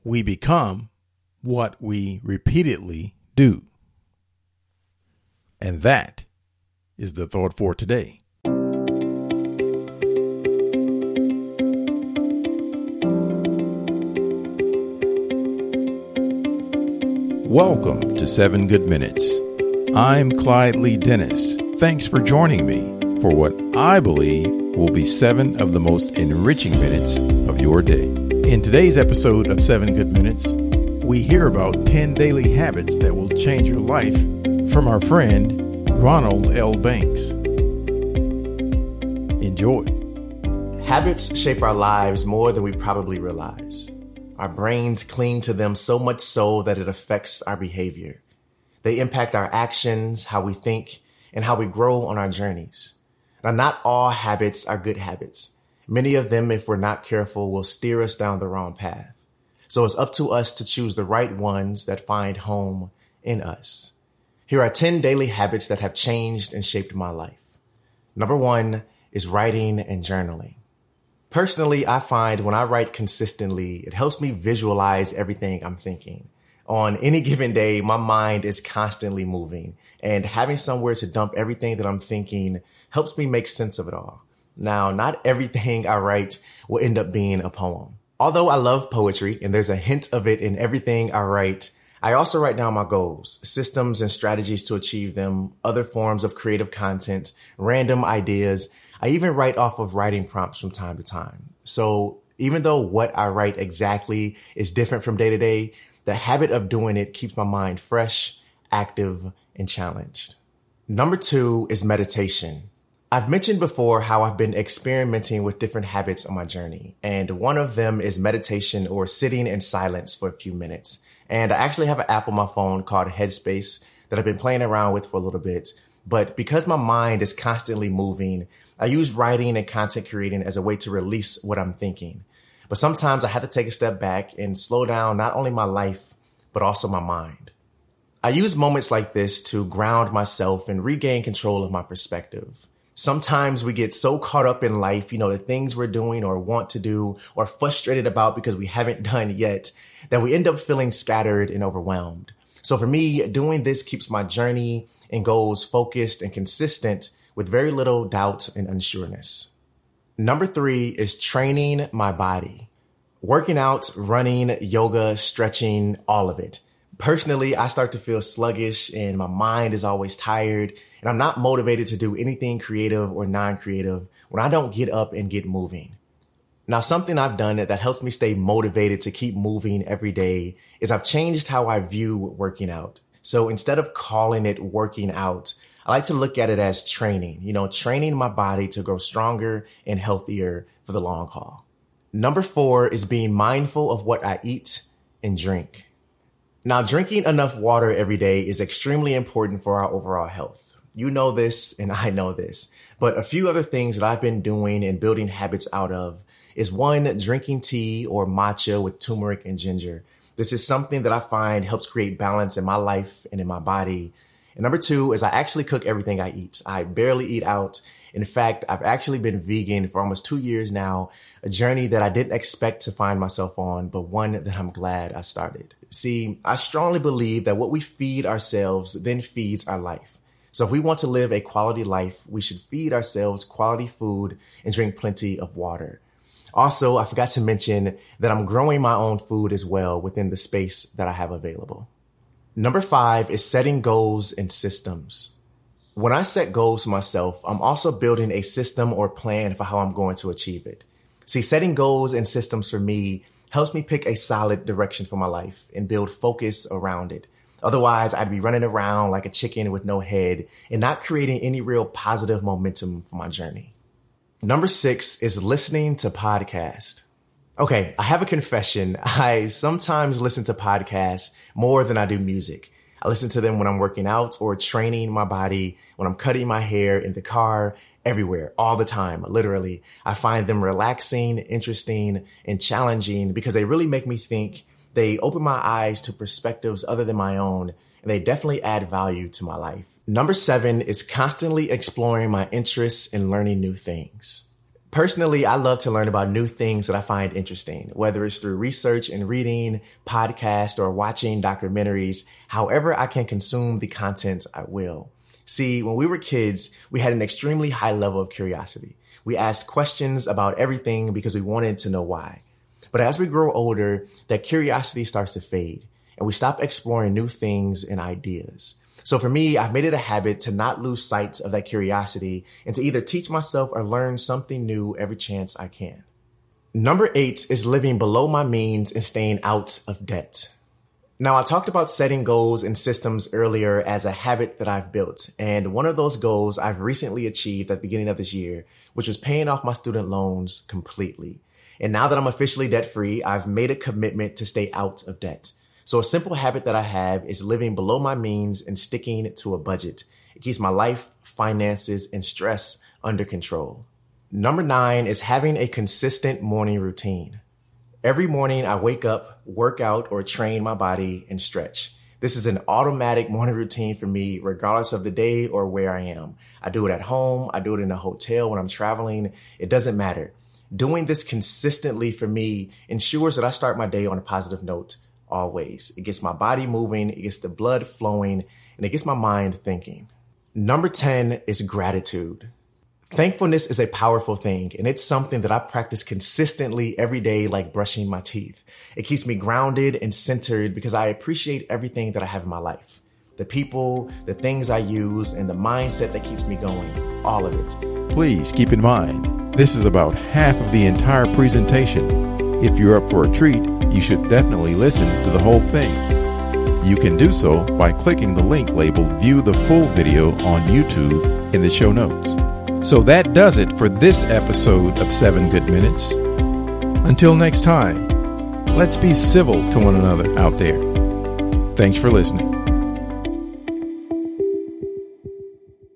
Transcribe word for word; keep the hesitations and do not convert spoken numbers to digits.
We become what we repeatedly do. And that is the thought for today. Welcome to Seven Good Minutes. I'm Clyde Lee Dennis. Thanks for joining me for what I believe will be seven of the most enriching minutes of your day. In today's episode of Seven Good Minutes, we hear about ten daily habits that will change your life from our friend Ronald L. Banks. Enjoy. Habits shape our lives more than we probably realize. Our brains cling to them so much so that it affects our behavior. They impact our actions, how we think, and how we grow on our journeys. Now, not all habits are good habits. Many of them, if we're not careful, will steer us down the wrong path. So it's up to us to choose the right ones that find home in us. Here are ten daily habits that have changed and shaped my life. Number one is writing and journaling. Personally, I find when I write consistently, it helps me visualize everything I'm thinking. On any given day, my mind is constantly moving, and having somewhere to dump everything that I'm thinking helps me make sense of it all. Now, not everything I write will end up being a poem. Although I love poetry, and there's a hint of it in everything I write, I also write down my goals, systems and strategies to achieve them, other forms of creative content, random ideas. I even write off of writing prompts from time to time. So even though what I write exactly is different from day to day, the habit of doing it keeps my mind fresh, active, and challenged. Number two is meditation. I've mentioned before how I've been experimenting with different habits on my journey, and one of them is meditation or sitting in silence for a few minutes. And I actually have an app on my phone called Headspace that I've been playing around with for a little bit. But because my mind is constantly moving, I use writing and content creating as a way to release what I'm thinking. But sometimes I have to take a step back and slow down not only my life, but also my mind. I use moments like this to ground myself and regain control of my perspective. Sometimes we get so caught up in life, you know, the things we're doing or want to do or frustrated about because we haven't done yet, that we end up feeling scattered and overwhelmed. So for me, doing this keeps my journey and goals focused and consistent with very little doubt and unsureness. Number three is training my body. Working out, running, yoga, stretching, all of it. Personally, I start to feel sluggish and my mind is always tired, and I'm not motivated to do anything creative or non-creative when I don't get up and get moving. Now, something I've done that helps me stay motivated to keep moving every day is I've changed how I view working out. So instead of calling it working out, I like to look at it as training, you know, training my body to grow stronger and healthier for the long haul. Number four is being mindful of what I eat and drink. Now, drinking enough water every day is extremely important for our overall health. You know this and I know this, but a few other things that I've been doing and building habits out of is one, drinking tea or matcha with turmeric and ginger. This is something that I find helps create balance in my life and in my body. And number two is I actually cook everything I eat. I barely eat out. In fact, I've actually been vegan for almost two years now, a journey that I didn't expect to find myself on, but one that I'm glad I started. See, I strongly believe that what we feed ourselves then feeds our life. So if we want to live a quality life, we should feed ourselves quality food and drink plenty of water. Also, I forgot to mention that I'm growing my own food as well within the space that I have available. Number five is setting goals and systems. When I set goals for myself, I'm also building a system or plan for how I'm going to achieve it. See, setting goals and systems for me helps me pick a solid direction for my life and build focus around it. Otherwise, I'd be running around like a chicken with no head and not creating any real positive momentum for my journey. Number six is listening to podcasts. Okay, I have a confession. I sometimes listen to podcasts more than I do music. I listen to them when I'm working out or training my body, when I'm cutting my hair, in the car, everywhere, all the time, literally. I find them relaxing, interesting, and challenging because they really make me think. They open my eyes to perspectives other than my own, and they definitely add value to my life. Number seven is constantly exploring my interests and learning new things. Personally, I love to learn about new things that I find interesting, whether it's through research and reading, podcast, or watching documentaries. However I can consume the content, I will. See, when we were kids, we had an extremely high level of curiosity. We asked questions about everything because we wanted to know why. But as we grow older, that curiosity starts to fade, and we stop exploring new things and ideas. So for me, I've made it a habit to not lose sight of that curiosity and to either teach myself or learn something new every chance I can. Number eight is living below my means and staying out of debt. Now, I talked about setting goals and systems earlier as a habit that I've built. And one of those goals I've recently achieved at the beginning of this year, which was paying off my student loans completely. And now that I'm officially debt-free, I've made a commitment to stay out of debt. So a simple habit that I have is living below my means and sticking to a budget. It keeps my life, finances, and stress under control. Number nine is having a consistent morning routine. Every morning I wake up, work out, or train my body and stretch. This is an automatic morning routine for me, regardless of the day or where I am. I do it at home. I do it in a hotel when I'm traveling. It doesn't matter. Doing this consistently for me ensures that I start my day on a positive note. Always. It gets my body moving, it gets the blood flowing, and it gets my mind thinking. Number ten is gratitude. Thankfulness is a powerful thing, and it's something that I practice consistently every day, like brushing my teeth. It keeps me grounded and centered because I appreciate everything that I have in my life. The people, the things I use, and the mindset that keeps me going. All of it. Please keep in mind, this is about half of the entire presentation. If you're up for a treat, you should definitely listen to the whole thing. You can do so by clicking the link labeled View the Full Video on YouTube in the show notes. So that does it for this episode of seven Good Minutes. Until next time, let's be civil to one another out there. Thanks for listening.